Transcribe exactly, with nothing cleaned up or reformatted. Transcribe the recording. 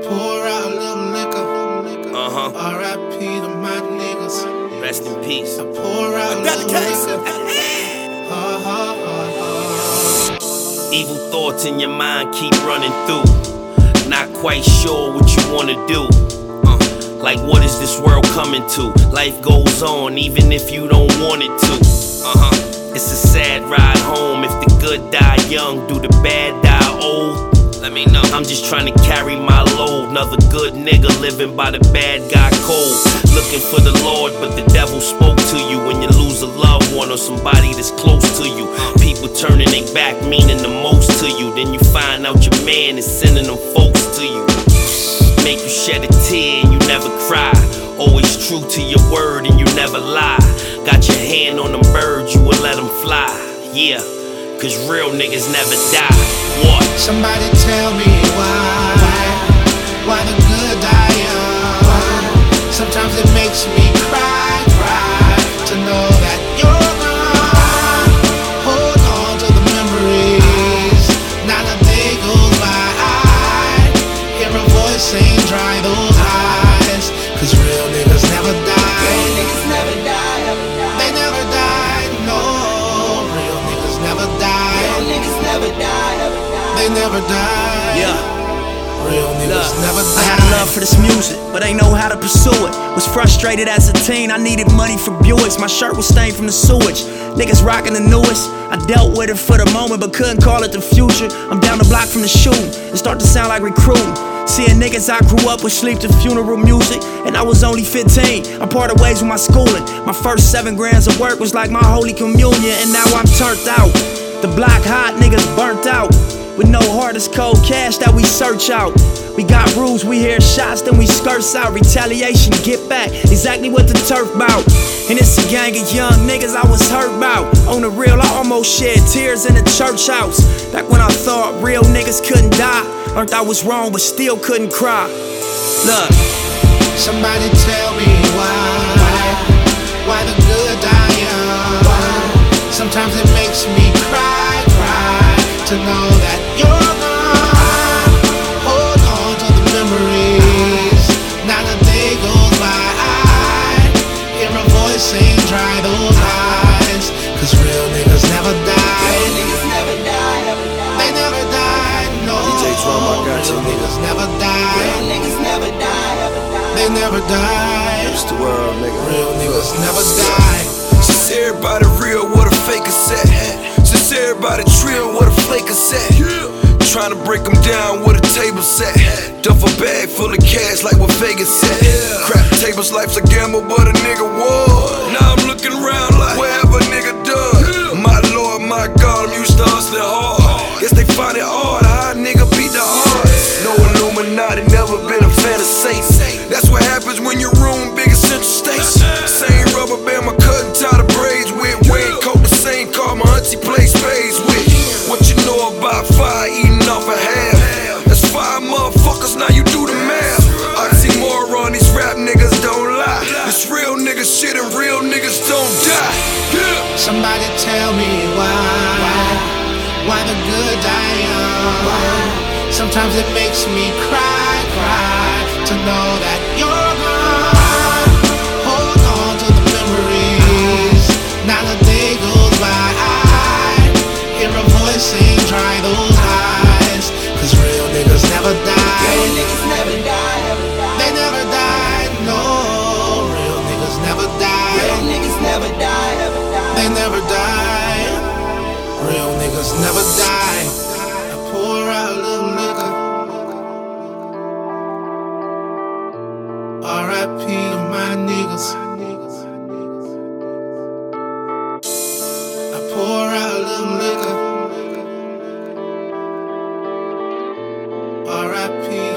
pour out a little liquor. Uh-huh. R I P to my niggas. Rest in peace. I pour out a little liquor. Ha, ha, ha, ha. Evil thoughts in your mind keep running through. Not quite sure what you wanna do. Uh, like what is this world coming to? Life goes on even if you don't want it to. Uh-huh. It's a sad ride home. If the good die young, do the bad die old? Let me know. I'm just trying to carry my load. Another good nigga living by the bad guy code. Looking for the Lord, but the devil spoke to you. When you lose a loved one or somebody that's close to you, people turning their back, meaning the most to you. Then you find out your man is sending them folks to you. Make you shed a tear and you never cry. Always true to your word and you never lie. Got your hand on them birds, you will let them fly. Yeah, cause real niggas never die. What? Somebody tell me why, why the good die young. Sometimes it makes me cry, cry to know that you're gone. Hold on to the memories. Not a day goes by. Hear a voice saying dry those eyes. Cause real niggas never die. Real niggas never die. They never die, no. Real niggas never die. Real niggas never die. They never die. Yeah. Real niggas Look, never die. I had a love for this music, but ain't know how to pursue it. Was frustrated as a teen, I needed money for Buicks. My shirt was stained from the sewage. Niggas rocking the newest. I dealt with it for the moment, but couldn't call it the future. I'm down the block from the shooting. It start to sound like recruiting. Seeing niggas I grew up with sleep to funeral music, and I was only fifteen. I parted ways with my schooling. My first seven grams of work was like my holy communion, and now I'm turned out. The block hot niggas burnt out. With no heart, it's cold cash that we search out. We got rules, we hear shots, then we skirts out. Retaliation, get back, exactly what the turf bout. And it's a gang of young niggas I was hurt about. On the real, I almost shed tears in the church house. Back when I thought real niggas couldn't die. Learned I was wrong, but still couldn't cry. Look. Somebody tell me why, why the good die young. Sometimes it makes me cry, cry to know that you're gone. Hold on to the memories. Not a day goes by. Hear a voice saying dry those eyes. Cause real niggas never die. Real niggas never die. They never die, no. Real niggas never die. Real niggas never die. They never die. It's the world, nigga. Real niggas never die. Since everybody real, what a fake is at. Since everybody trill, what a flake is at. Trying to break them down, what a table set. Duffel bag full of cash like what Vegas said. Crap tables, life's a gamble, but a nigga won. Now I'm looking around like, what have a nigga done? My Lord, my God, I'm used to hustling hard. Guess they find it hard, how a nigga beat the odds. No Illuminati, never been a fan of Satan. That's what happens when your room big as Central Station. Same rubber band my cousin tied the braids with. Wayne coat the same car my auntie plays spades with. What you know about fire eating off a half? That's five motherfuckers, now you do the math. Oxymoron, these rap niggas don't lie. This real nigga shit and real niggas don't die. Yeah. Somebody tell me why, why the good die young. Sometimes it makes me cry, cry to know that you're gone. Hold on to the memories. Not a day goes by. Hear a voice saying dry those eyes. Cause real niggas never die. Real niggas never die. They never die, no. Real niggas never die. Real niggas never die. They never die. Real niggas never die. I pour out a little liquor. R I P to my niggas. I pour out a little liquor. R I P